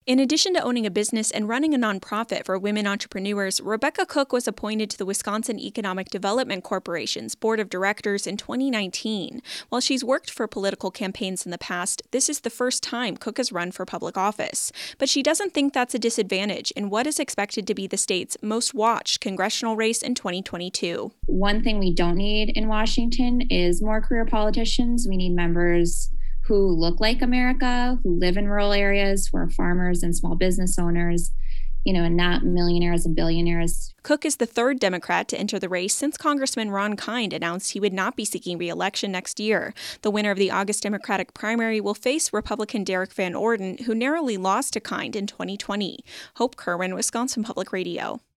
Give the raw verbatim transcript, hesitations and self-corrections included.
In addition to owning a business and running a nonprofit for women entrepreneurs, Rebecca Cook was appointed to the Wisconsin Economic Development Corporation's board of directors in twenty nineteen. While she's worked for political campaigns in the past, this is the first time Cook has run for public office. But she doesn't think that's a disadvantage in what is expected to be the state's most watched congressional race in twenty twenty-two. One thing we don't need in Washington is more career politicians. We need members who look like America, who live in rural areas, who are farmers and small business owners, you know, and not millionaires and billionaires. Cook is the third Democrat to enter the race since Congressman Ron Kind announced he would not be seeking re-election next year. The winner of the August Democratic primary will face Republican Derek Van Orden, who narrowly lost to Kind in twenty twenty. Hope Kerwin, Wisconsin Public Radio.